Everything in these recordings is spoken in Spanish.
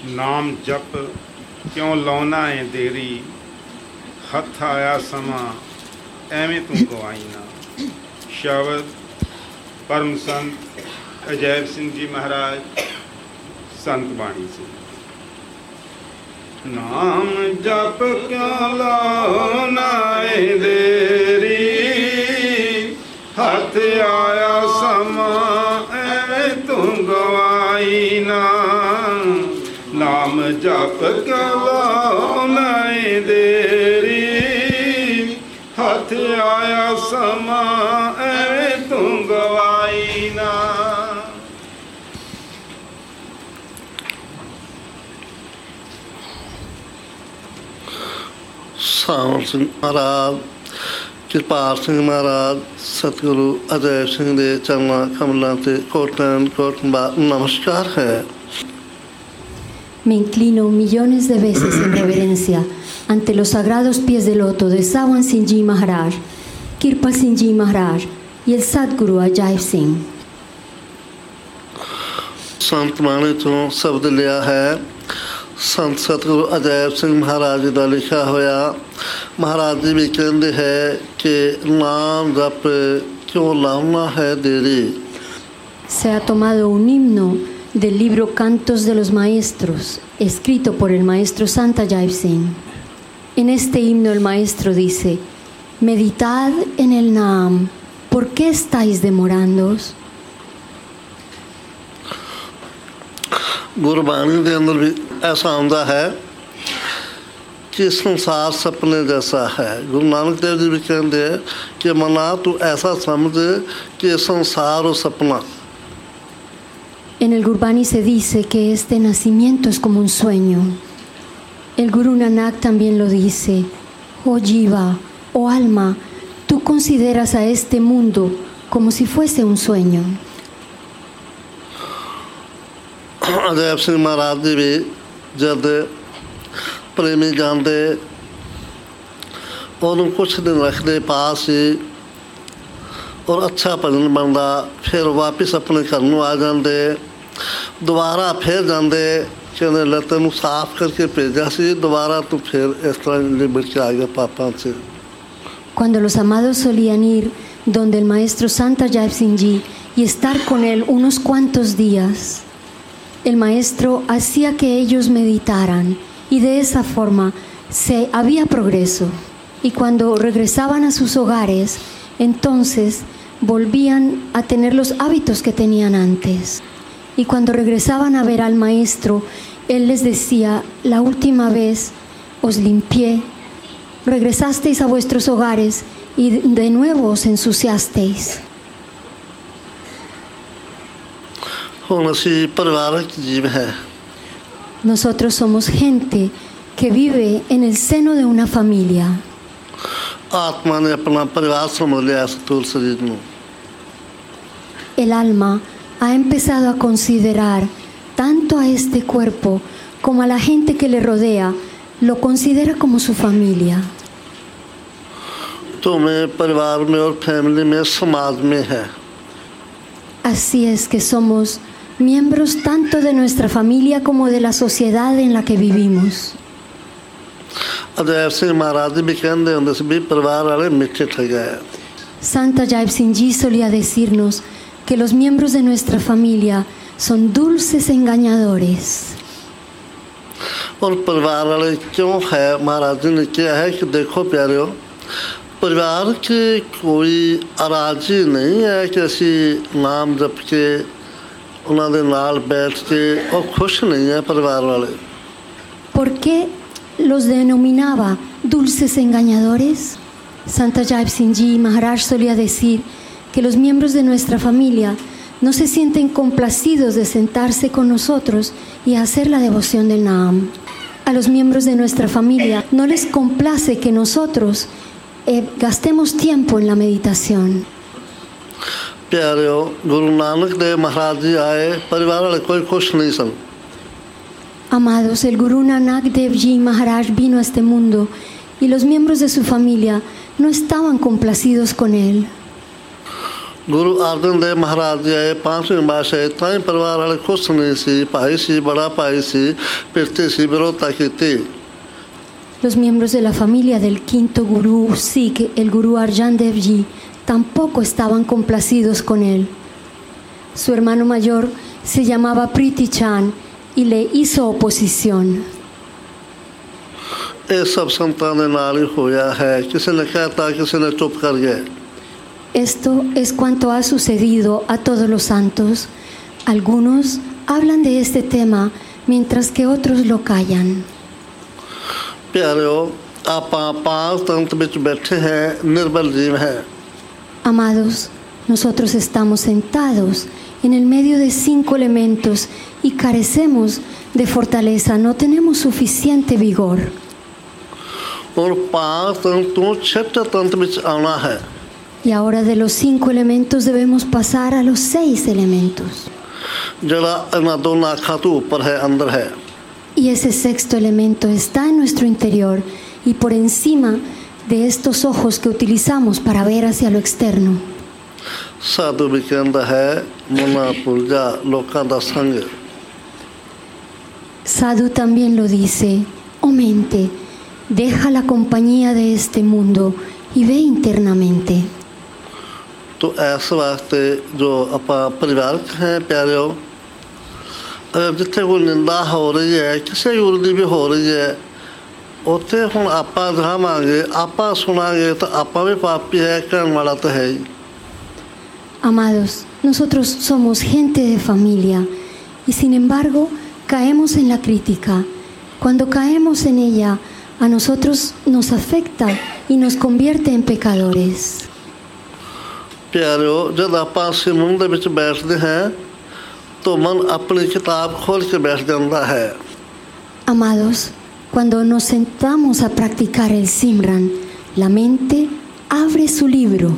ਨਾਮ ਜਪ ਕਿਉਂ ਲਾਉਣਾ ਏ ਦੇਰੀ, ਹੱਥ ਆਇਆ ਸਮਾਂ ਐਵੇਂ ਤੂੰ ਗਵਾਈ ਨਾ। ਸ਼ਬਦ ਪਰਮ ਸੰਤ ਅਜੈਬ ਸਿੰਘ ਜੀ ਮਹਾਰਾਜ, ਸੰਤ ਬਾਣੀ ਸੀ। ਨਾਮ ਜਪ ਕਿਉਂ ਲਾਉਣਾ ਏ ਦੇਰੀ, ਹੱਥ ਆਇਆ ਸਮਾਂ ਐਵੇਂ ਤੂੰ ਗਵਾਈ ਨਾ। ਨਾਮ ਜਪ ਕਿਉਂ ਲਾਉਣਾ ਏ ਦੇਰੀ, ਹੱਥ ਆਇਆ ਸਮਾਂ ਐਵੇਂ ਤੂੰ ਗਵਾਈ ਨਾ। ਸਾਵਣ ਸਿੰਘ ਮਹਾਰਾਜ, ਕਿਰਪਾਲ ਸਿੰਘ ਮਹਾਰਾਜ, ਸਤਿਗੁਰੂ ਅਜੈ ਸਿੰਘ ਦੇ ਚਰਨਾਂ ਕਮਲਾਂ ਤੇ ਕੋਟਨ ਨਮਸਕਾਰ ਹੈ। Me inclino millones de veces en reverencia ante los sagrados pies de loto de Sawan Singh Ji Maharaj, Kirpal Singh Ji Maharaj y el Sadguru Ajaib Singh। ਸੰਤ ਬਾਣੀ ਤੋਂ ਸ਼ਬਦ ਲਿਆ ਹੈ। ਸੰਤ ਸਤਿਗੁਰੂ ਅਜੈਬ ਸਿੰਘ ਮਹਾਰਾਜ ਦਾ ਲਿਖਿਆ ਹੋਇਆ। ਮਹਾਰਾਜ ਜੀ ਵੀ ਕਹਿੰਦੇ ਹੈ ਕਿ ਨਾਮ ਜਪ ਕਿਉਂ ਲਾਉਣਾ ਹੈ ਦੇਰੀ। Se ha tomado un himno del libro Cantos de los Maestros, escrito por el maestro Sant Ajaib Singh. En este himno el maestro dice: meditad en el Naam, ¿por qué estáis demorándoos? Gurbani ਦੇ ਅੰਦਰ ਵੀ ਐਸਾ ਆਉਂਦਾ ਹੈ ਕਿ ਸੰਸਾਰ ਸੁਪਨੇ ਜੈਸਾ ਹੈ। ਗੁਰੂ ਨਾਨਕ ਦੇਵ ਜੀ ਵੀ ਕਹਿੰਦੇ ਹੈ ਕਿ ਮਨਾ ਤੂੰ ਐਸਾ ਸਮਝ ਕਿ ਸੰਸਾਰ ਉਹ ਸੁਪਨਾ। En el Gurbani se dice que este nacimiento es como un sueño. El Guru Nanak también lo dice: oh jiva, oh alma, tú consideras a este mundo como si fuese un sueño. Ajaib ਸਿੰਘ ਮਹਾਰਾਜ ਜੀ ਵੀ ਜਦ ਪ੍ਰੇਮੀ ਜਾਂਦੇ ਉਹਨੂੰ ਕੁਛ ਦਿਨ ਰੱਖਦੇ ਪਾਸ ਹੀ ਔਰ ਅੱਛਾ ਭਜਨ ਬਣਦਾ, ਫਿਰ ਵਾਪਿਸ ਆਪਣੇ ਘਰ ਨੂੰ ਆ ਜਾਂਦੇ। ਦੁਬਾਰਾ ਫਿਰ ਜਾਂਦੇ, ਕਹਿੰਦੇ ਲੈ ਤੈਨੂੰ ਸਾਫ਼ ਕਰਕੇ ਭੇਜਿਆ ਸੀ, ਦੁਬਾਰਾ ਤੂੰ ਫਿਰ ਇਸ ਤਰ੍ਹਾਂ ਲਿਬੜ ਕੇ ਆ ਗਿਆ ਪਾਪਾਂ 'ਚ। Cuando los amados solían ir donde el maestro Sant Ajaib Singh Ji y estar con él unos cuantos días, el maestro hacía que ellos meditaran y de esa forma había progreso. Y cuando regresaban a sus hogares, entonces volvían a tener los hábitos que tenían antes. Y cuando regresaban a ver al maestro, él les decía: la última vez os limpié, regresasteis a vuestros hogares y de nuevo os ensuciasteis. Nosotros somos gente que vive en el seno de una familia. El alma ha empezado a considerar tanto a este cuerpo como a la gente que le rodea, lo considera como su familia. Así es que somos miembros tanto de nuestra familia como de la sociedad en la que vivimos. Sant Ajaib Singh Ji solía decirnos que los miembros de nuestra familia son dulces engañadores. और परिवार वाले क्यों है? महाराज जी ने किया है कि देखो प्यारे, परिवार की कोई अराजी नहीं है कि असी नाम जप के उन्होंने नाल बैठ के और खुश नहीं है परिवार वाले। ¿Por qué los denominaba dulces engañadores? Sant Ajaib Singh Ji Maharaj solía decir que los miembros de nuestra familia no se sienten complacidos de sentarse con nosotros y hacer la devoción del Naam. A los miembros de nuestra familia no les complace que nosotros gastemos tiempo en la meditación. प्यारे गुरु नानक देव महाराज जी आए, परिवार वाले कोई खुश नहीं सन। Amados, el Guru Nanak Dev Ji Maharaj vino a este mundo y los miembros de su familia no estaban complacidos con él. Guru अर्जन देव महाराज जी आए 5वीं बादशाह ताई परिवार वाले खुश नहीं सी भाई सी बड़ा भाई सी पिरते सी विरोधता की थी। Los miembros de la familia del quinto gurú Sikh, el gurú Arjan Dev Ji, tampoco estaban complacidos con él. Su hermano mayor se llamaba Priti Chand y le hizo oposición. ये सब संतान नारी होया है, किसी ने कहता किसी ने चुप कर गए। Esto es cuanto ha sucedido a todos los santos. Algunos hablan de este tema mientras que otros lo callan. प्यारो आप पांच तंत्र बिच बैठे हैं, निर्बल जीव हैं। Amados, nosotros estamos sentados en el medio de 5 elementos y carecemos de fortaleza, no tenemos suficiente vigor. और पांच तंत्रों छठे तंत्र बिच आना है। Y ahora de los 5 elementos debemos pasar a los 6 elementos. जरा इन दोनों आँखों तो ऊपर है, अंदर है। Y ese sexto elemento está en nuestro interior y por encima de estos ojos que utilizamos para ver hacia lo externo. साधु भी कहता है मुना पूजा लोकां दा संग। Sadhu también lo dice: oh mente, deja la compañía de este mundo y ve internamente. तो ऐसे वास्ते जो अपा परिवार हैं प्यारे, जिथे कोई निंदा हो रही है, किसी गुरु की भी हो रही है, उत्थे हुण आपा जावांगे, आपा सुनांगे तो आपा भी पापी है, कहने वाला तो है ही। Amados, nosotros somos gente de familia y sin embargo caemos en la crítica. Cuando caemos en ella, a nosotros nos afecta y nos convierte en pecadores. प्यारो जब आपा सिमरन दे विच बैठदे हैं तो मन अपनी किताब खोल के बैठ जाता है। Amados, cuando nos sentamos a practicar el Simran, la mente abre su libro.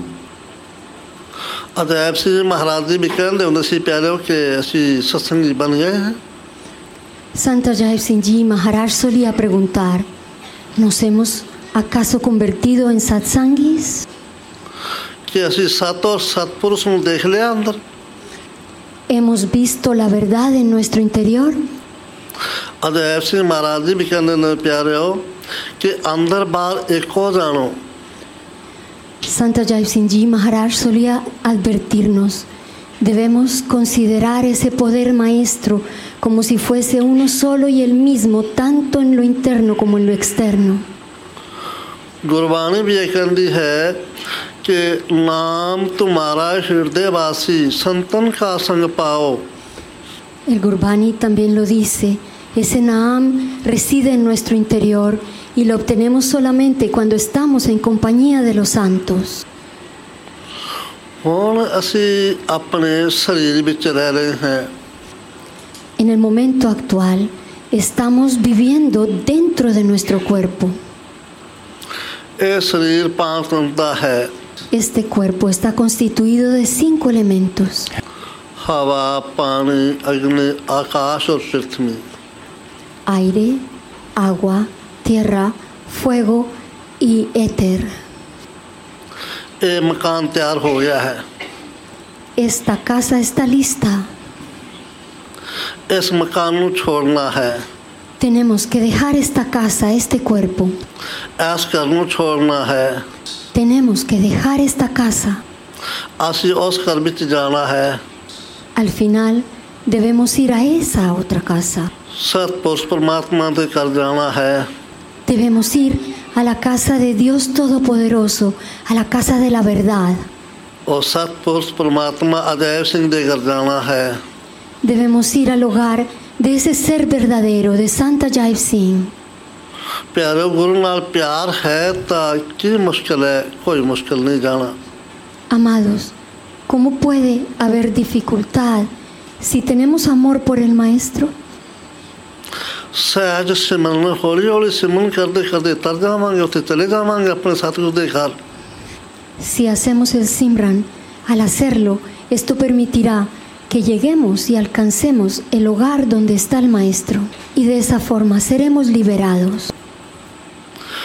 Ajaib सिंह महाराज जी भी कहते होंगे सी प्यारो कि असी सत्संगी बन गए हैं। Santa Jai Singh Ji Maharaj solía preguntar: ¿nos hemos acaso convertido en satsangis? कि असी सत और सतपुरुष नूं देख लिया अंदर। ¿Hemos visto la verdad en nuestro interior? Ajaib सिंह महाराज जी भी कहते हैं प्यारे हो कि अंदर बाहर एक हो जानो। Santa Jai Singh Ji Maharaj solía advertirnos: debemos considerar ese poder maestro como si fuese uno solo y el mismo, tanto en lo interno como en lo externo. Gurbani भी ये कहती है कि नाम तुम्हारा हृदय वासी संतन का संग पाओ। El Gurbani también lo dice: ese Naam reside en nuestro interior y lo obtenemos solamente cuando estamos en compañía de los santos. हुण असी अपने शरीर विच रह रहे हैं। En el momento actual estamos viviendo dentro de nuestro cuerpo. ये शरीर पांच तंत्र दा है। Este cuerpo está constituido de 5 elementos: हवा, पानी, अग्नि, आकाश और पृथ्वी। aire, agua, tierra, fuego y éter. ये मकान तैयार हो गया है। Esta casa está lista. इस मकान को छोड़ना है। Tenemos que dejar esta casa, este cuerpo. ऐस घर को छोड़ना है। Tenemos que dejar esta casa. असी उस घर विच जाना है। Al final debemos ir a esa otra casa. सतपुरुष परमात्मा दे घर जाना है। Debemos ir a la casa de Dios Todopoderoso, a la casa de la verdad. और सतपुरुष परमात्मा अजैब सिंह दे घर जाना है। Debemos ir al hogar de ese ser verdadero, de Santa Jai Singh. प्यारे गुरु नाल प्यार है तो की मुश्किल है, कोई मुश्किल नहीं जाना। Amados, ¿cómo puede haber dificultad si tenemos amor por el Maestro? सहज सिमरन हौली हौली सिमरन करते करते तर जावांगे, उत्थे चले जावांगे अपने सतगुरु दे घर। Si hacemos el Simran, al hacerlo, esto permitirá que lleguemos y alcancemos el hogar donde está el Maestro, y de esa forma seremos liberados.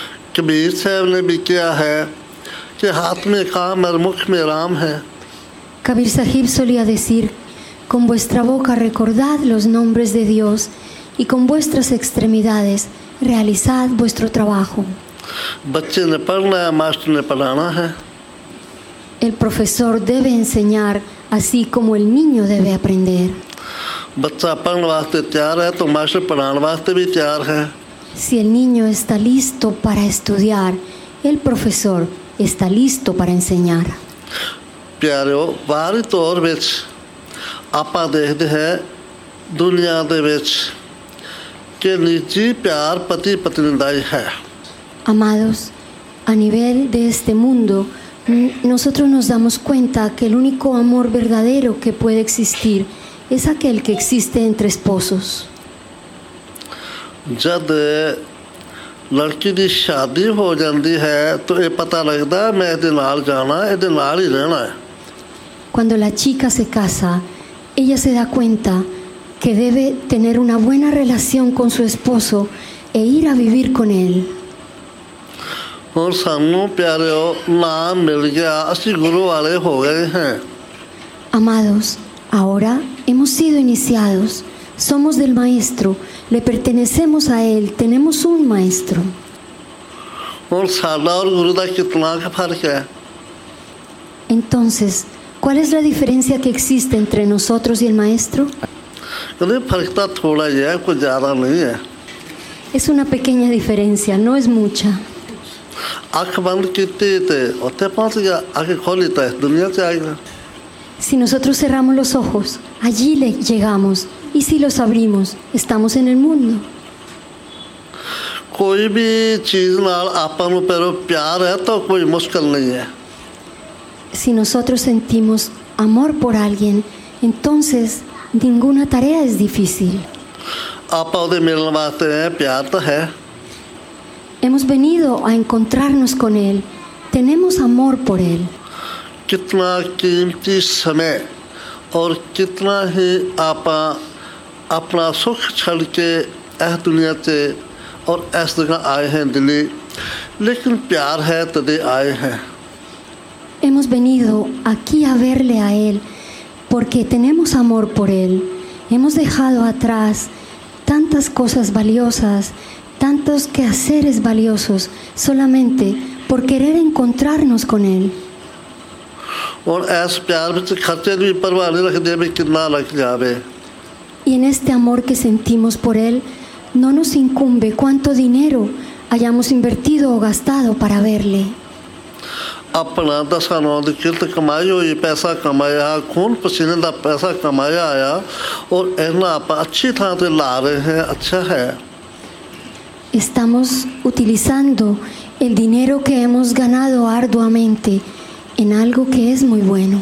Kabir साहब ने भी किया है कि हाथ में काम और मुख में राम है। Kabir Sahib solía decir, con vuestra boca recordad los nombres de Dios y con vuestras extremidades realizad vuestro trabajo. बच्चे ने पढ़ना है, मास्टर ने पढ़ाना है. El profesor debe enseñar así como el niño debe aprender. बच्चा पढ़ने वास्ते तैयार है तो मास्टर पढ़ाने वास्ते भी तैयार है. Si el niño está listo para estudiar, el profesor está listo para enseñar. ਪਿਆਰਿਓ, ਬਾਹਰੀ ਤੌਰ ਵਿੱਚ ਆਪਾਂ ਦੇਖਦੇ ਹਾਂ ਦੁਨੀਆ ਦੇ ਵਿੱਚ ਕਿ ਨਿੱਜੀ ਪਿਆਰ ਪਤੀ ਪਤਨੀ ਦਾ ਹੀ ਹੈ. Amados, a nivel de este mundo, nosotros nos damos cuenta que el único amor verdadero que puede existir es aquel que existe entre esposos. जब लड़की की शादी हो जाती है तो ये पता लगता है मैं ਇਹਦੇ ਨਾਲ ਜਾਣਾ, ਇਹਦੇ ਨਾਲ ਹੀ ਰਹਿਣਾ है. Cuando la chica se casa, ella se da cuenta que debe tener una buena relación con su esposo e ir a vivir con él. और सानू प्यारियो नाम मिल गया, असि गुरु वाले हो गए हैं. Amados, ahora hemos sido iniciados, somos del Maestro, le pertenecemos a Él, tenemos un Maestro. और साडा और गुरु का कितना का फर्क है. Entonces, ¿cuál es la diferencia que existe entre nosotros y el Maestro? कहते फर्क तो थोड़ा ही है, कुछ ज़्यादा नहीं है. Es una pequeña diferencia, no es mucha. अख बंद की ते उत्थे पहुंच गया, आंखें खोली तो दुनिया से आएगा. Si nosotros cerramos los ojos, allí le llegamos, y si los abrimos, estamos en el mundo. कोई भी चीज़ नाल आपां नूं pero प्यार है तो कोई मुश्किल नहीं है. Si nosotros sentimos amor por alguien, entonces ninguna tarea es difícil. आपां उहदे मिलण वास्ते हैं, प्यार तो है. Hemos venido a encontrarnos con Él, tenemos amor por Él. कितना कीमती समय और कितना ही आपां अपना सुख छड़ के इस दुनिया से और इस जगह आए हैं दिल्ली, लेकिन प्यार है तदे आए हैं. Hemos venido aquí a verle a Él porque tenemos amor por Él. Hemos dejado atrás tantas cosas valiosas, tantos quehaceres valiosos, solamente por querer encontrarnos con Él. और इस प्यार में खर्चे भी परवाह नहीं रखते भी कितना लग जावे. Y en este amor que sentimos por Él, no nos incumbe cuánto dinero hayamos invertido o gastado para verle. अपना दसा नौ की किरत कमाई हुई पैसा कमाया, खून पसीने का पैसा कमाया आया और इन्हें आप अच्छी थां ते ला रहे हैं, अच्छा है. Estamos utilizando el dinero que hemos ganado arduamente en algo que es muy bueno.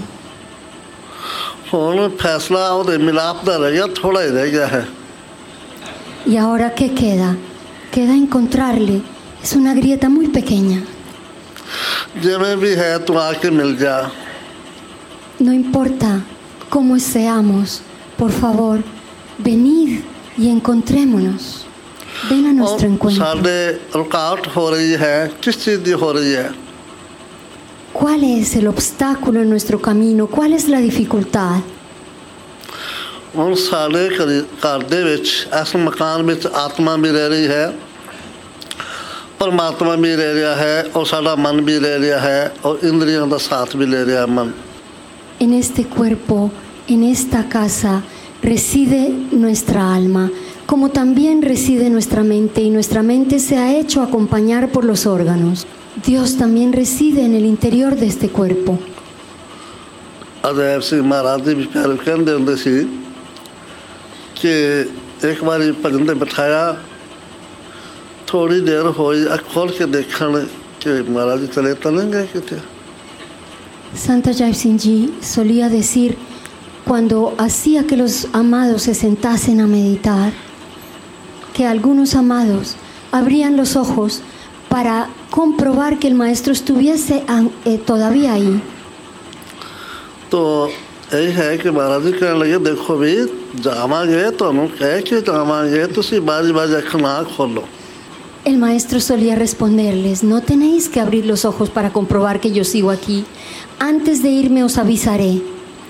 हुण फैसला उहदे मिलाप दा रह गया, थोड़ा ही रह गया है. ¿Y ahora qué queda? Queda encontrarle. Es una grieta muy pequeña. जिवें भी है तू आके मिल जा. No importa cómo seamos, por favor, venid y encontrémonos. Ven a nuestro और encuentro. साडे रुकावट हो रही है, किस चीज़ दी हो रही है. ¿Cuál es el obstáculo en nuestro camino? ¿Cuál es la dificultad? और साडे घर दे विच इस मकान विच आत्मा भी रह रही है, परमात्मा भी रह रहा है और साडा मन भी रह रहा है और इंद्रियों का साथ भी ले रहा है मन. En este cuerpo, en esta casa, reside nuestra alma, como también reside nuestra mente, y nuestra mente se ha hecho acompañar por los órganos. Dios también reside en el interior de este cuerpo. Ajaib सिंह महाराज जी भी प्यारे कहते होंगे सी कि एक बार भजन ते बिठाया, थोड़ी देर होई अख खोल के देखण कि महाराज जी चले तो नहीं गए कितने. Santa Jai Singh Ji solía decir, cuando hacía que los amados se sentasen a meditar, que algunos amados abrían los ojos para comprobar que el maestro estuviese todavía ahí. तो यही है कि महाराज जी कहने लगे, देखो भी जावांगे तो कह के जावांगे, तुसी बारी बारी अख ना खोलो. El maestro solía responderles, no tenéis que abrir los ojos para comprobar que yo sigo aquí. Antes de irme os avisaré.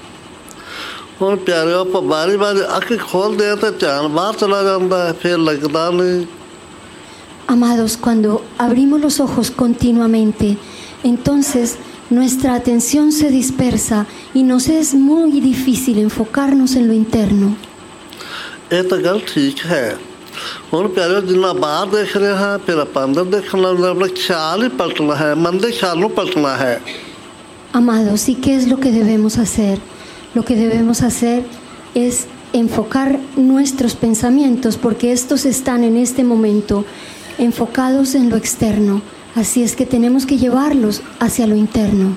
ਹੁਣ ਪਿਆਰਿਓ ਆਪਾਂ ਬਾਰੀ ਅੱਖ ਖੋਲਦੇ ਆ ਤਾਂ ਧਿਆਨ ਬਾਹਰ ਚਲਾ ਜਾਂਦਾ ਹੈ, ਫਿਰ ਲੱਗਦਾ ਨਹੀਂ। Amados, cuando abrimos los ojos continuamente, entonces nuestra atención se dispersa y nos es muy difícil enfocarnos en lo interno. ਇਹ ਤਾਂ ਗੱਲ ਠੀਕ ਹੈ। ਹੁਣ ਪਿਆਰਿਓ ਜਿੰਨਾ ਬਾਹਰ ਦੇਖ ਰਹੇ ਹਾਂ, ਫਿਰ ਆਪਾਂ ਅੰਦਰ ਦੇਖਣਾ, ਆਪਣਾ ਖਿਆਲ ਹੀ ਪਲਟਣਾ ਹੈ, ਮਨ ਦੇ ਖਿਆਲ ਨੂੰ ਪਲਟਣਾ ਹੈ। Amados, ¿y qué es lo que debemos hacer? Lo que debemos hacer es enfocar nuestros pensamientos, porque estos están en este momento enfocados en lo externo. Así es que tenemos que llevarlos hacia lo interno.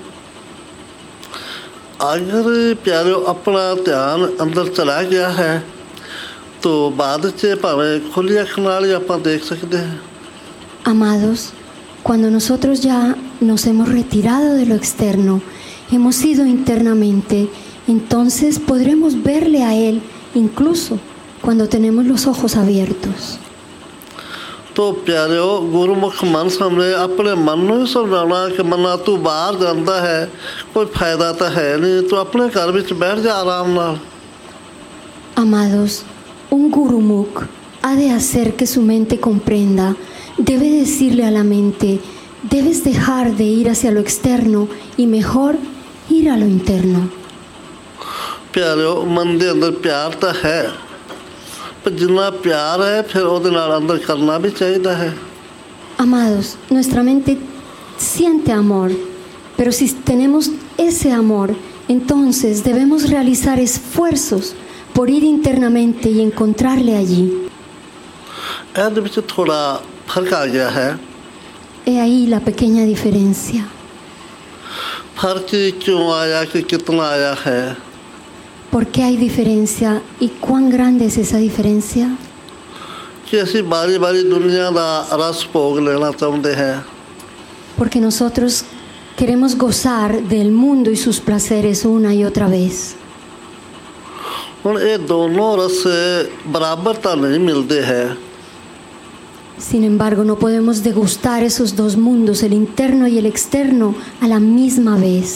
अगर प्यारे अपना ध्यान अंदर चला गया है तो बाद से भावें खुली अख नाल ही आपां देख सकते हैं। Amados, cuando nosotros ya nos hemos retirado de lo externo, hemos ido internamente, entonces podremos verle a Él incluso cuando tenemos los ojos abiertos. तो प्यारे गुरुमुख मन सामने अपने मन में समझाना कि मना तू बाहर जाता है, कोई फायदा तो है नहीं, तो अपने घर में बैठ जा आराम नाल। Amados, un gurumukh ha de hacer que su mente comprenda, debe decirle a la mente, debes dejar de ir hacia lo externo y mejor ir a lo interno. प्यारे मन के अंदर प्यार तो है, पर जितना प्यार है फिर ਉਹਦੇ ਨਾਲ अंदर करना भी चाहिए है। Amados, nuestra mente siente amor, pero si tenemos ese amor, entonces debemos realizar esfuerzos por ir internamente y encontrarle allí. ਇਹਦੇ ਵਿੱਚ ਥੋੜਾ फर्क आ गया है। He ahí la pequeña diferencia. फर्क क्यों आया कि कितना आया है? ¿Por qué hay diferencia y cuán grande es esa diferencia? कि ਅਸੀਂ बारी दुनिया ਦਾ रस भोग लेना चाहते हैं। Porque nosotros queremos gozar del mundo y sus placeres una y otra vez. ਹੁਣ ਇਹ ਦੋਨੋਂ रस बराबर ਤਾਂ नहीं मिलते हैं। Sin embargo, no podemos degustar esos dos mundos, el interno y el externo, a la misma vez.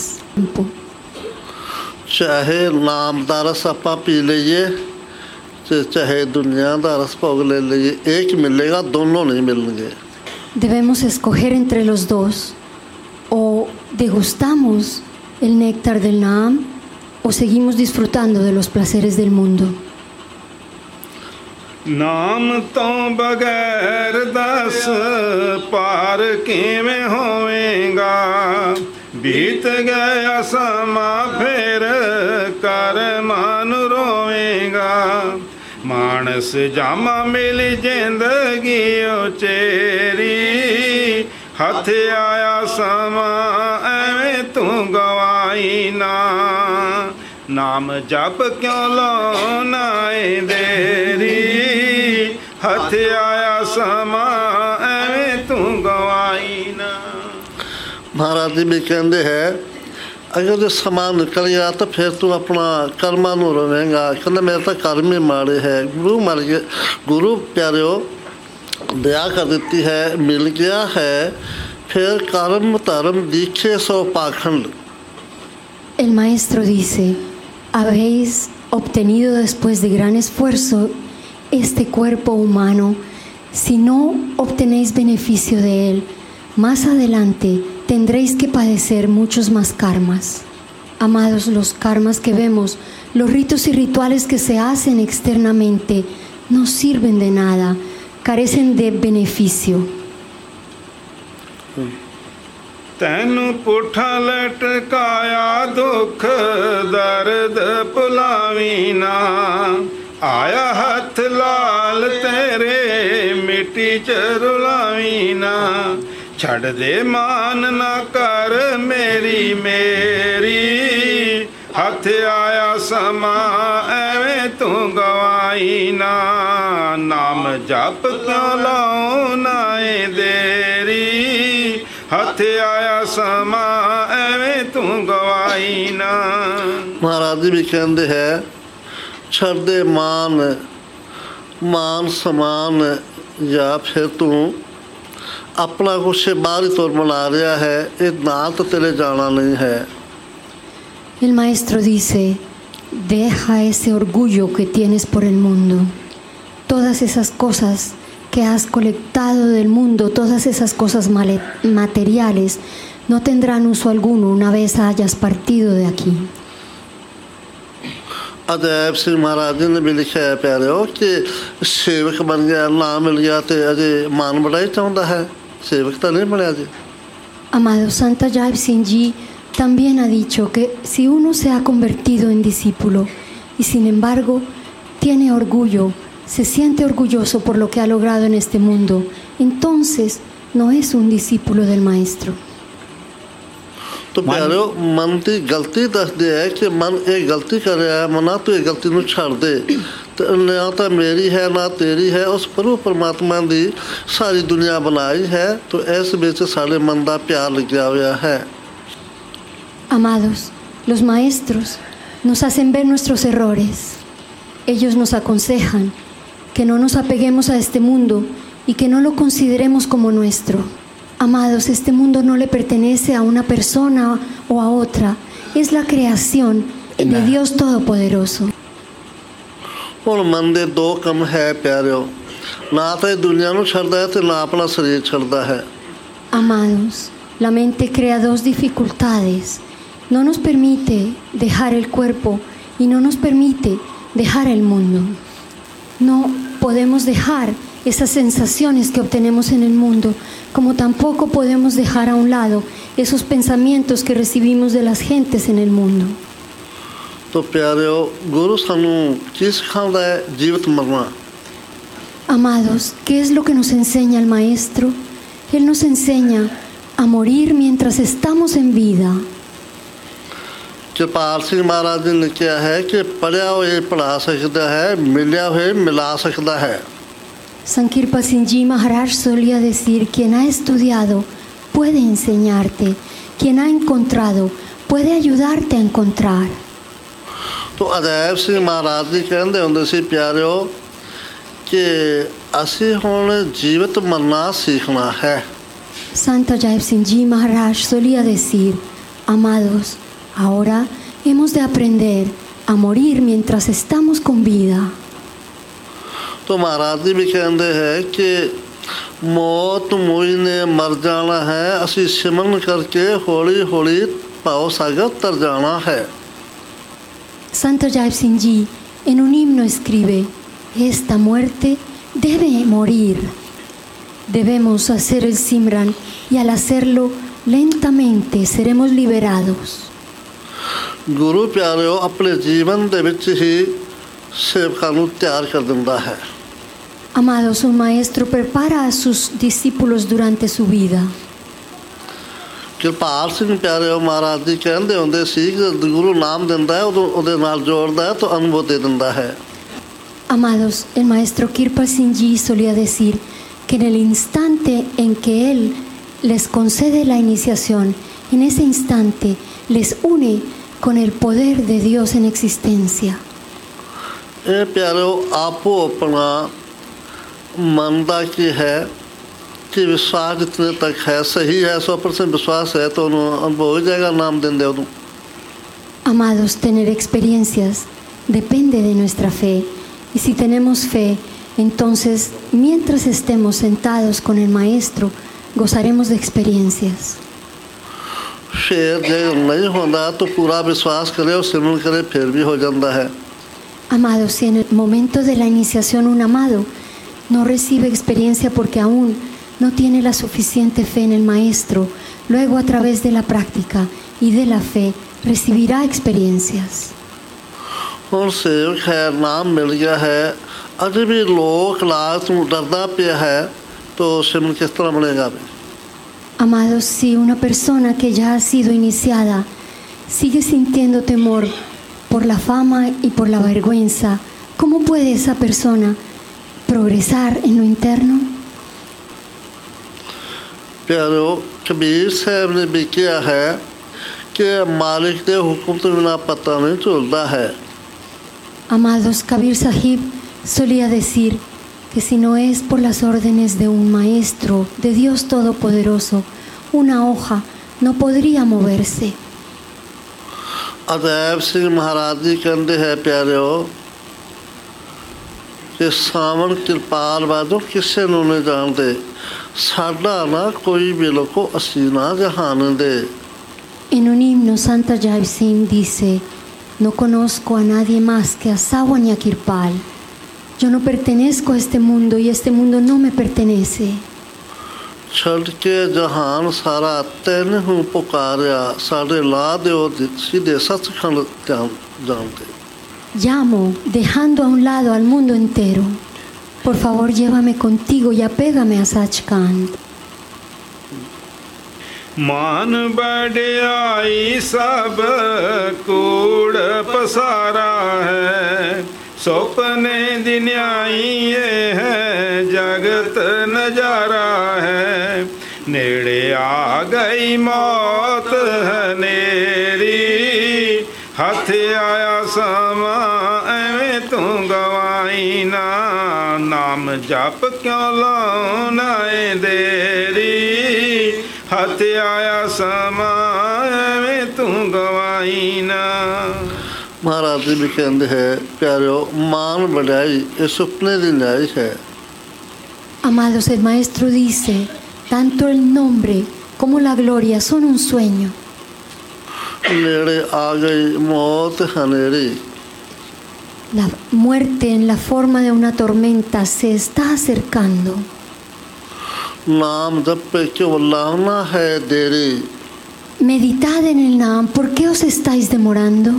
चाहे नाम का रस आप पी लीजिए, चाहे दुनिया का रस भोग ले लीजिए, एक मिलेगा, दोनों नहीं मिलेंगे। Debemos escoger entre los dos. O degustamos el néctar del Naam o seguimos disfrutando de los placeres del mundo. ਨਾਮ ਤੋਂ ਬਗੈਰ ਦਸ ਪਾਰ ਕਿਵੇਂ ਹੋਵੇਗਾ, ਬੀਤ ਗਿਆ ਸਮਾਂ ਫਿਰ ਕਰਮਾਂ ਨੂੰ ਰੋਵੇਗਾ। ਮਾਨਸ ਜਾਮਾ ਮਿਲ ਜ਼ਿੰਦਗੀ ਉਚੇਰੀ, ਹੱਥ ਆਇਆ ਸਮਾਂ ਐਵੇਂ ਤੂੰ ਗਵਾਈ ਨਾ। ਨਾਮ ਜਪ ਕਿਉਂ ਲਾਉਣਾ ਏ ਦੇਰੀ, ਹੱਥ ਆਇਆ ਸਮਾਂ ਐਵੇਂ ਤੂੰ ਗਵਾਈ ਨਾ। महाराज जी भी कहते हैं अगर जो समा निकल गया तो फिर तू अपना कर्मा नू रोवेगा, कहते मेरे तो कर्म ही माड़े है। गुरु मर गए, गुरु प्यारे दया कर देती है, मिल गया है, फिर कर्म धर्म दीक्षे सो पाखंड। El maestro dice, habéis obtenido después de gran esfuerzo este cuerpo humano, si no obtenéis beneficio de él, más adelante tendréis que padecer muchos más karmas. Amados, los karmas que vemos, los ritos y rituales que se hacen externamente, no sirven de nada, carecen de beneficio. ਤੈਨੂੰ ਪੁੱਠਾ ਲਟਕਾਇਆ ਦੁੱਖ ਦਰਦ ਭੁਲਾਵੀ ਨਾ, ਆਇਆ ਹੱਥ ਲਾਲ ਤੇਰੇ ਮਿੱਟੀ ਚ ਰੁਲਾਵੀ ਨਾ। ਛੱਡ ਦੇ ਮਾਨ ਨਾ ਕਰ ਮੇਰੀ ਹੱਥ ਆਇਆ ਸਮਾਂ ਐਵੇਂ ਤੂੰ ਗਵਾਈ ਨਾ। ਨਾਮ ਜਪ ਕਿਉਂ ਲਾਉਣਾ ਏ ਦੇਰੀ, ਹੱਥ ਆਇਆ ਸਮਾਂ ਐਵੇਂ ਤੂੰ ਗਵਾਈ ਨਾ। महाराज जी भी कहते हैं छड़ दे मान समान, या फिर तू अपना कुछ बाहरी तौर बना रहा है, ये ना तो तेरे जाना नहीं है। El maestro dice, deja ese orgullo que tienes por el mundo. Todas esas cosas que has colectado del mundo, todas esas cosas materiales, no tendrán uso alguno una vez hayas partido de aquí. Ajaib सिंह महाराज जी ने भी लिखा है प्यारे हो कि सेवक बन गया, नाम मिल गया तो अजय मान बढ़ाई चाहता है, सेवक तो नहीं बढ़िया जी. Amado Santa Jai Singh Ji también ha dicho que si uno se ha convertido en discípulo y sin embargo tiene orgullo, se siente orgulloso por lo que ha logrado en este mundo, entonces no es un discípulo del maestro. तो प्यारे मन की गलती दसदे है कि मन एक गलती कर रहा है, मना तो एक गलती नूं छड़ दे, तो ना तो मेरी है ना तेरी है, उस प्रभु परमात्मा दी सारी दुनिया बनाई है, तो इस विच साडे मन दा प्यार लग्या होया है. Amados, los maestros nos hacen ver nuestros errores. Ellos nos aconsejan que no nos apeguemos a este mundo y que no lo consideremos como nuestro. Amados, este mundo no le pertenece a una persona o a otra, es la creación de Dios Todopoderoso. हुण मन दे दो कम है प्यारिओ, ना तो दुनिया नूं छड्डदा है ते ना अपना शरीर छड्डदा है. Amados, la mente crea dos dificultades. No nos permite dejar el cuerpo y no nos permite dejar el mundo. No podemos dejar esas sensaciones que obtenemos en el mundo, como tampoco podemos dejar a un lado esos pensamientos que recibimos de las gentes en el mundo. तो प्यारिओ गुरु सानू की सिखांदा है जीवित मरना. Amados, ¿qué es lo que nos enseña el maestro? Él nos enseña a morir mientras estamos en vida. कृपाल सिंह महाराज जी ने कहा है कि पढ़िया हुए पढ़ा सकता है, मिलिया हुए मिला सकता है. Sankirpa Singh Ji Maharaj solía decir: quien ha estudiado puede enseñarte, quien ha encontrado puede ayudarte a encontrar. तो अजैब सिंह महाराज जी कहते होंगे सी प्यारिओ कि असी हुण जीवित मरना सीखना है. Santa Jai Singh Ji Maharaj solía decir: amados, ahora hemos de aprender a morir mientras estamos con vida. तो महाराज जी भी कहते हैं कि मौत मुझ ने मर जाना है, असी सिमरन करके हौली हौली पाओ सागर तर जाना है. Santa Jai Singh Ji en un himno escribe: esta muerte debe morir. Debemos hacer el Simran y al hacerlo lentamente seremos liberados. गुरु प्यारिओ अपने जीवन दे विच ही सेवकां नूं तैयार कर दिंदा है. Amados, un maestro prepara a sus discípulos durante su vida. कृपाल सिंह प्यारिओ महाराज जी कहते होंगे सी कि गुरु नाम दिंदा है उदों उहदे नाल जोड़दा है तो अनुभव दे दिंदा है. Amados, el maestro Kirpal Singh Ji solía decir que en el instante en que él les concede la iniciación, en ese instante les une con el poder de Dios en existencia. ये प्यारो आपो अपना मन दा की है कि विश्वास जितने तक है सही है 100% विश्वास है तो अनुभव हो जाएगा नाम देंदे उदों. Amados, tener experiencias depende de nuestra fe. Y si tenemos fe, entonces, mientras estemos sentados con el Maestro, gozaremos de experiencias. शेर जे नहीं होता तो पूरा विश्वास करे और सिमरन करे फिर भी हो जाता है. Amados, si en el momento de la iniciación un amado no recibe experiencia porque aún no tiene la suficiente fe en el Maestro, luego a través de la práctica y de la fe recibirá experiencias. और सेवक है नाम मिल गया है अभी भी लोक लाज तू डरदा पिया है तो सिमरन किस तरह बनेगा. Amados, si una persona que ya ha sido iniciada sigue sintiendo temor por la fama y por la vergüenza, ¿cómo puede esa persona progresar en lo interno? प्यारो कबीर साहब ने भी किया है कि मालिक के हुक्म तो बिना पता नहीं चलता है. Amados, Kabir Sahib solía decir que si no es por las órdenes de un maestro, de Dios Todopoderoso, una hoja no podría moverse. Ajaib ਸਿੰਘ ਮਹਾਰਾਜ ਜੀ ਕਹਿੰਦੇ ਹੈ ਪਿਆਰਿਓ ਕਿ ਸਾਵਣ ਕਿਰਪਾਲ ਵਾਜੋ ਕਿਸੇ ਨੂੰ ਨਹੀਂ ਜਾਣਦੇ ਸਾਡਾ ਨਾ ਕੋਈ ਵੀ ਲੋਕੋ ਅਸੀਂ ਨਾ ਜਹਾਨ ਦੇ। En un himno, Santa Jai Singh dice: No conozco a nadie más que a Sawan y a Kirpal. Yo no pertenezco a este mundo y este mundo no me pertenece. ਛੱਡ ਕੇ ਜਹਾਨ ਸਾਰਾ ਤੈਨੂੰ ਹੂੰ ਪੁਕਾਰਿਆ ਸਾਡੇ ਲਾ ਦਿਓ ਸਿੱਧੇ ਸੱਚਖੰਡ ਜਾਂਦੇ। Llamo, dejando a un lado al mundo entero. Por favor, llévame contigo y apégame a Sachkhand. ਮਾਨ ਵਡਿਆਈ ਸਭ ਕੂੜ ਪਸਾਰਾ ਹੈ ਸੁਪਨੇ ਦੀ ਨਿਆਈ ਇਹ ਹੈ ਜਗਤ ਨਜ਼ਾਰਾ ਹੈ ਨੇੜੇ ਆ ਗਈ ਮੌਤ ਹਨੇਰੀ ਹੱਥ ਆਇਆ ਸਮਾਂ ਐਵੇਂ ਤੂੰ ਗਵਾਈ ਨਾ ਨਾਮ ਜਪ ਕਿਉਂ ਲਾਉਣਾ ਏ ਦੇਰੀ ਹੱਥ ਆਇਆ ਸਮਾਂ ਐਵੇਂ ਤੂੰ ਗਵਾਈ ਨਾ। ਮਹਾਰਾਜ ਜੀ ਵੀ ਕਹਿੰਦੇ ਹੈ ਪਿਆਰਿਓ ਮਾਨ ਵਡਿਆਈ ਇਹ ਸੁਪਨੇ ਦੀ ਨਿਆਈ ਹੈ। Amados, el maestro dice: tanto el nombre como la gloria son un sueño. ਨੇੜੇ ਆ ਗਈ ਮੌਤ ਹਨੇਰੀ। La muerte en la forma de una tormenta se está acercando. ਨਾਮ ਜਪੇ ਕਿਉਂ ਲਾਉਣਾ ਹੈ ਦੇਰੀ। Meditad en el Naam, ¿por qué os estáis demorando?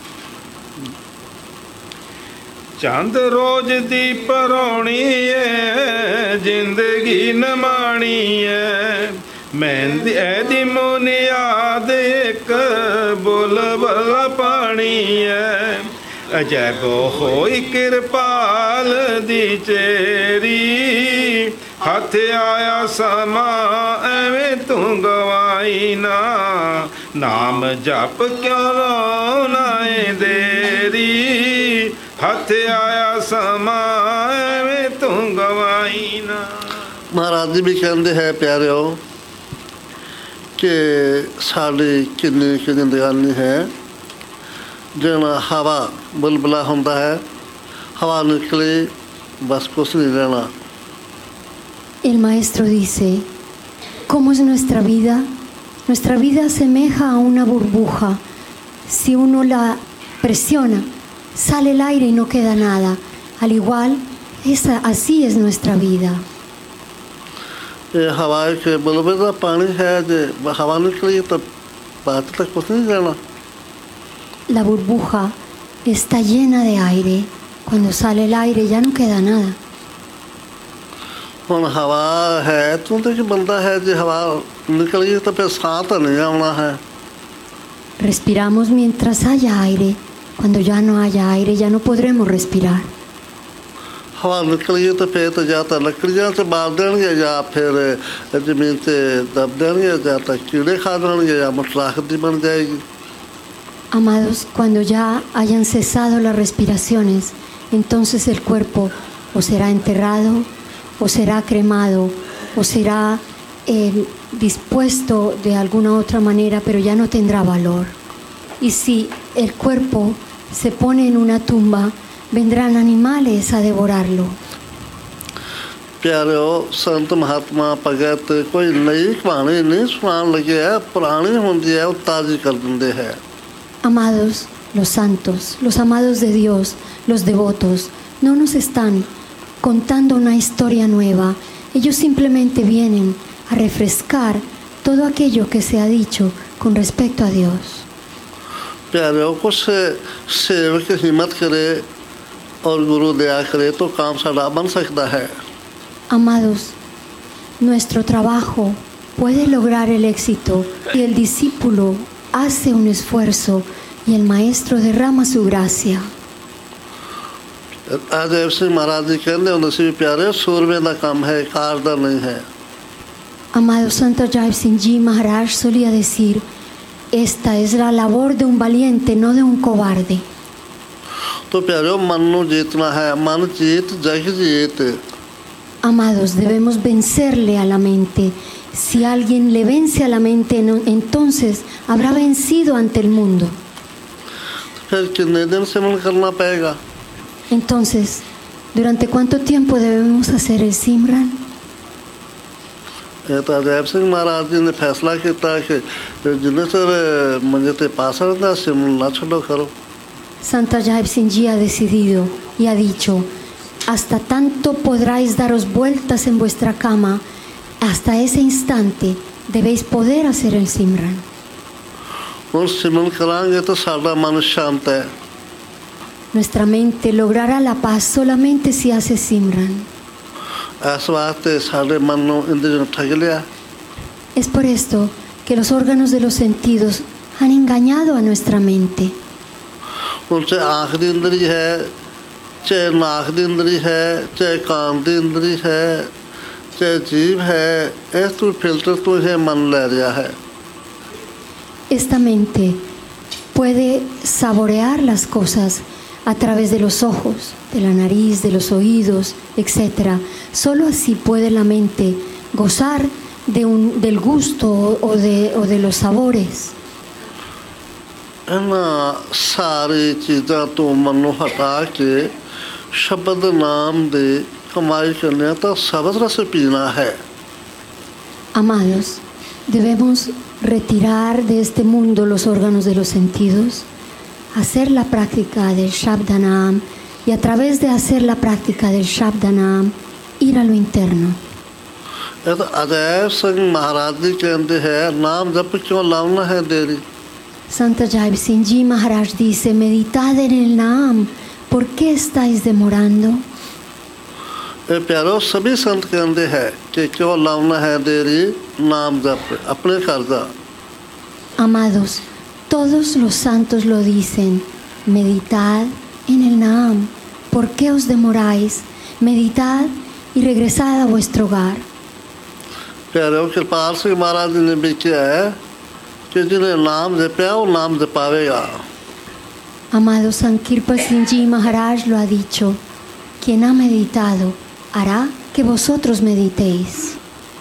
ਚੰਦ ਰੋਜ਼ ਦੀ ਪਰੌਣੀ ਏ ਜ਼ਿੰਦਗੀ ਨਮਾਣੀ ਏ ਮਹਿੰਦੀ ਐਦੀ ਮੁਨਿਆਦ ਇੱਕ ਬੁਲਬੁਲ ਪਾਣੀ ਏ ਅਜੈਬ ਹੋਈ ਕਿਰਪਾਲ ਦੀ ਚੇਰੀ ਹੱਥ ਆਇਆ ਸਮਾਂ ਐਵੇਂ ਤੂੰ ਗਵਾਈ ਨਾ ਨਾਮ ਜਪ ਕਿਉਂ ਲਾਉਣਾ ਏ ਦੇਰੀ ਹੱਥ ਆਇਆ ਸਮਾਂ ਐਵੇਂ ਤੂੰ ਗਵਾਈ ਨਾ। ਮਹਾਰਾਜ ਜੀ ਵੀ ਕਹਿੰਦੇ ਹੈ ਪਿਆਰਿਓ ਕਿ ਸਾਡੀ ਕਿੰਨੀ ਜ਼ਿੰਦਗਾਨੀ ਹੈ ਜਿਵੇਂ ਹਵਾ ਬੁਲਬੁਲਾ ਹੁੰਦਾ ਹੈ ਹਵਾ ਨਿਕਲੇ ਬਸ ਕੁਛ ਨਹੀਂ ਰਹਿਣਾ। El maestro dice: ¿cómo es nuestra vida? Nuestra vida asemeja a una burbuja. Si uno la presiona, sale el aire y no queda nada. Al igual, así es nuestra vida. ਇਹ ਹਵਾ ਇੱਕ ਬੁਲਬੁਲ ਦਾ ਪਾਣੀ ਹੈ ਜੇ ਹਵਾ ਨਿਕਲੀ ਤਾਂ ਬਾਅਦ ਤੱਕ ਕੁਛ ਨਹੀਂ ਰਹਿਣਾ। La burbuja está llena de aire. Cuando sale el aire ya no queda nada. ਹੁਣ ਹਵਾ ਹੈ ਤੂੰ ਤਾਂ ਕੀ ਬੰਦਾ ਹੈ ਜੇ ਹਵਾ ਨਿਕਲ ਗਈ ਤਾਂ ਫਿਰ ਸਾਹ ਤਾਂ ਨਹੀਂ ਆਉਣਾ ਹੈ। Respiramos mientras haya aire. Cuando ya no haya aire ya no podremos respirar. ਹਵਾ ਨਿਕਲ ਗਈ ਤਾਂ ਫਿਰ ਤਾਂ ਜਾਂ ਤਾਂ ਲੱਕੜੀਆਂ 'ਚ ਬਾਲ ਦੇਣਗੇ ਜਾਂ ਫਿਰ ਜ਼ਮੀਨ 'ਤੇ ਦੱਬ ਦੇਣਗੇ ਜਾਂ ਤਾਂ ਕੀੜੇ ਖਾ ਜਾਣਗੇ ਜਾਂ ਮਟਰਾਖ ਦੀ ਬਣ ਜਾਏਗੀ। Amados, cuando ya hayan cesado las respiraciones, entonces el cuerpo o será enterrado, o será cremado, o será dispuesto de alguna otra manera, pero ya no tendrá valor. Y si el cuerpo se pone en una tumba, vendrán animales a devorarlo. ਪਿਆਰਿਓ ਸੰਤ ਮਹਾਤਮਾ ਭਗਤ ਕੋਈ ਨਈ ਕਹਾਣੀ ਨਹੀਂ ਸੁਣਾਉਣ ਲੱਗੇ ਹੈ ਪੁਰਾਣੀ ਹੁੰਦੀ ਹੈ ਉਹ ਤਾਜ਼ੀ ਕਰ ਦਿੰਦੇ ਹੈ। Amados, los santos, los amados de Dios, los devotos, no nos están contando una historia nueva. Ellos simplemente vienen a refrescar todo aquello que se ha dicho con respecto a Dios. प्यारे कुछ सेवक हिम्मत करे और गुरु दया करे तो काम सारा बन सकता है। Amados, nuestro trabajo puede lograr el éxito y el discípulo hace un esfuerzo y el maestro derrama su gracia. Ajay सिंह महाराज जी कहते हैं उनसे प्यारे सूरमे का काम है कार का नहीं है। Amado Santo Jai Singh Ji Maharaj solía decir: esta es la labor de un valiente, no de un cobarde. तो प्यारे मन नु जीतना है मन जीत जग जीत। Amados, debemos vencerle a la mente. Si alguien le vence a la mente, entonces habrá vencido ante el mundo. फिर कितने दिन सिमरन करना पड़ेगा? Entonces, ¿durante cuánto tiempo debemos hacer el Simran? ये तो अजैब सिंह महाराज जी ने फैसला किया कि जिन्हें सर मुझे ते पास रहता सिमरन ना छोड़ो करो. Sant Ajahn Singh ha decidido y ha dicho: hasta tanto podráis daros vueltas en vuestra cama, hasta ese instante debéis poder hacer el Simran. और सिमरन करांगे तो सारा मन शांत है. Nuestra mente logrará la paz solamente si hace Simran. इस वास्ते सारे मन को इंद्रियों ठग लिया. Es por esto que los órganos de los sentidos han engañado a nuestra mente. उनसे आँख दी इंद्री है, चाहे नाक दी इंद्री है, चाहे कान दी इंद्री है, चाहे जीभ है, ऐसे तो फिल्टर तो है मन ले रहा है. Esta mente puede saborear las cosas a través de los ojos, de la nariz, de los oídos, etc. Solo así puede la mente gozar del gusto o de los sabores. इन सारी चीज़ों तो मनो हटा के शब्द नाम दे कमाई करने तो शब्द रस पीना है. Amados, debemos retirar de este mundo los órganos de los sentidos, hacer la práctica del Shabdanam y a través de hacer la práctica del Shabdanam ir a lo interno. ये तो अजैब सिंह महाराज जी कहते हैं नाम जप क्यों लाना है देरी. Sant Ajahn Singh Maharaj dice: meditad en el Naam, ¿por qué estáis demorando? ये प्यारो सभी संत कहते हैं कि क्यों लाना है देरी नाम जप अपने कर जा. Amados, todos los santos lo dicen: meditad en el Naam, ¿por qué os demoráis? Meditad y regresad a vuestro hogar. प्यारो कृपाल सिंह महाराज जी ने भी किया है कि जिन्हें नाम जपया वो नाम जपावेगा. Amado Sankirpa Singh Ji Maharaj lo ha dicho: quien ha meditado hará que vosotros meditéis.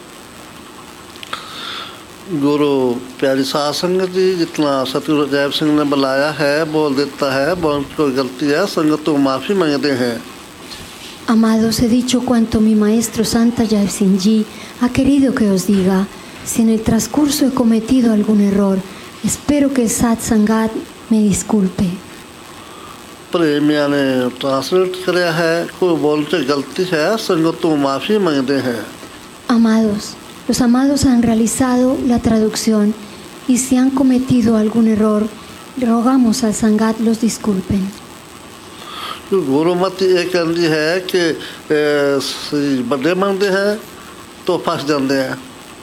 गुरु प्यारी साध संगत जी जितना सतगुरु अजैब सिंह ने बुलाया है बोल देता है, बहुत कोई गलती है संगत तो माफ़ी मांगते हैं. Amados, he dicho cuanto mi maestro Sant Ajahn Singh Ji ha querido que os diga. Si en el transcurso he cometido algún error, espero que el Sat Sangat me disculpe. प्रेमिया ने ट्रांसलेट किया है कोई बोलते गलती है संगत तो माफ़ी मांगते हैं. Amados, los amados han realizado la traducción y si han cometido algún error, rogamos al Sangat los disculpen. गुरुमति ये कहती है कि बड़े मांगते हैं तो फंस जाते हैं.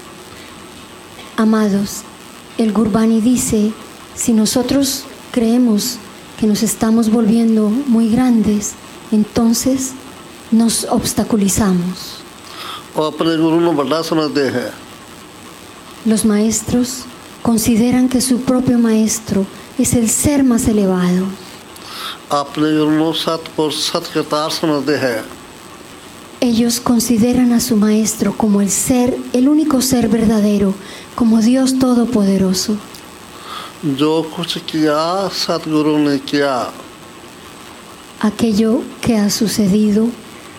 Amados, el Gurbani dice: si nosotros creemos que nos estamos volviendo muy grandes, entonces nos obstaculizamos. और अपने गुरु को बड़ा समझते हैं. Los maestros consideran que su propio maestro es el ser más elevado. अपने गुरु को सत्कर्ता समझते हैं. Ellos consideran a su maestro como el ser, el único ser verdadero, como Dios Todopoderoso. जो कुछ किया सतगुरु ने किया. Aquello que ha sucedido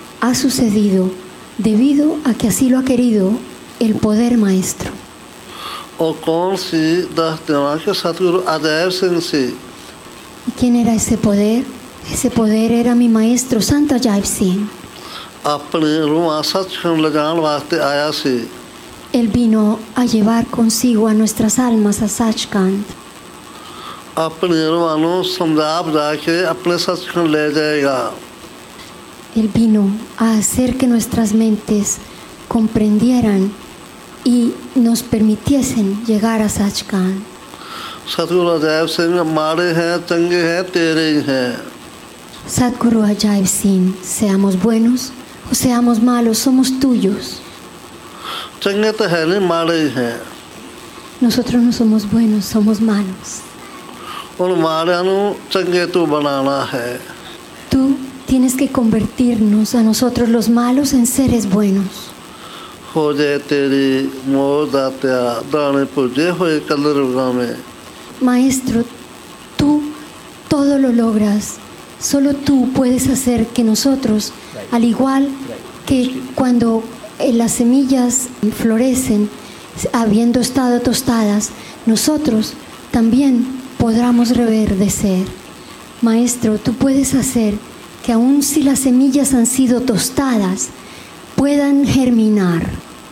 debido a que así lo ha querido el poder maestro. और कौन सी दस दिना के सतगुरु अजैब सिंह से. ¿Y quién era ese poder? Ese poder era mi maestro Sant Ajahn Singh. अपने रूह सचखंड ले जाने वास्ते आया से. Él vino a llevar consigo a nuestras almas a Sachkhand. अपने रूह को समझा बुझा के अपने सचखंड ले जाएगा. Él vino a hacer que nuestras mentes comprendieran y nos permitiesen llegar a Sachkhand. सतगुरु अजैब सिंह माड़े हैं चंगे हैं तेरे ही हैं. Sadguru Ajahn Singh, seamos buenos o seamos malos, somos tuyos. चंगे तो है नहीं माड़े ही हैं. Nosotros no somos buenos, somos malos. उन माड़े को चंगे तू बनाना है. Tú tienes que convertirnos a nosotros los malos en seres buenos. हो जाए तेरी मोह दात्या दाने पूजे हुए कलर में. Maestro, tú todo todo lo logras. Solo tú puedes hacer que nosotros, al igual que cuando las semillas florecen, habiendo estado tostadas, nosotros también podamos reverdecer. Maestro, tú puedes hacer que aun si las semillas han sido tostadas, puedan germinar.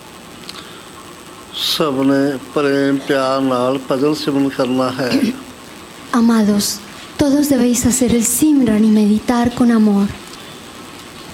सबने प्रेम प्यार नाल भजन सिमरन करना है। Amados, todos debéis hacer el Simran y meditar con amor.